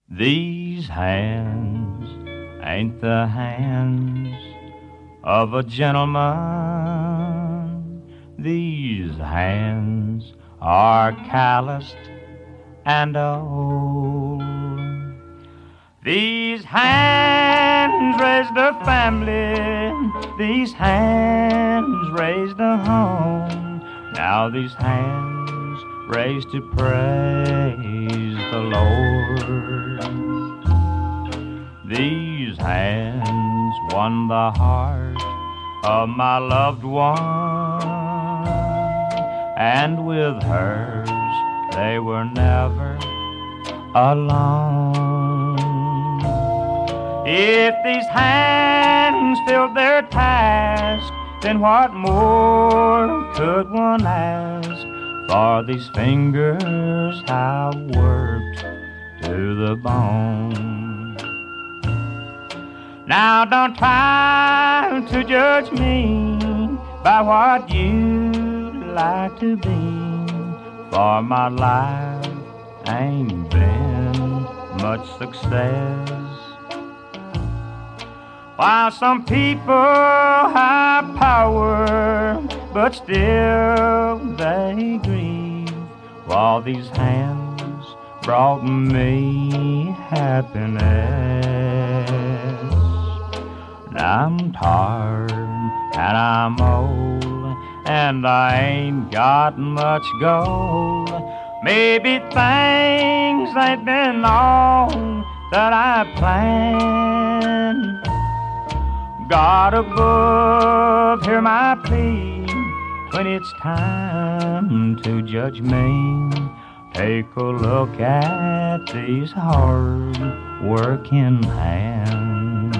These hands ain't the hands of a gentleman. These hands are calloused and old. These hands raised a family. These hands raised a home. Now these hands raise to praise the Lord. These hands won the heart of my loved one, and with hers they were never alone. If these hands filled their task, then what more could one ask? For these fingers have worked to the bone. Now don't try to judge me by what you'd like to be, for my life ain't been much success. While some people have power, but still they grieve, while these hands brought me happiness. I'm tired and I'm old, and I ain't got much gold. Maybe things ain't been all that I planned. God above, hear my plea when it's time to judge me. Take a look at these hard-working hands.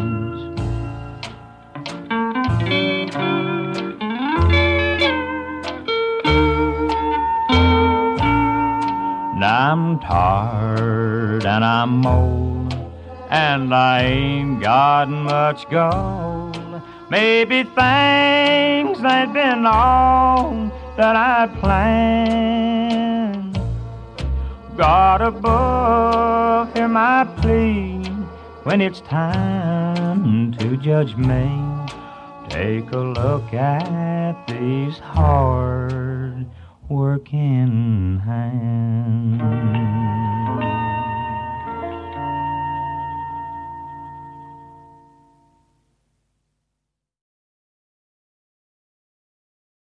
I'm tired and I'm old, and I ain't got much gold. Maybe things ain't been all that I planned. God above, hear my plea when it's time to judge me. Take a look at these hard working hands.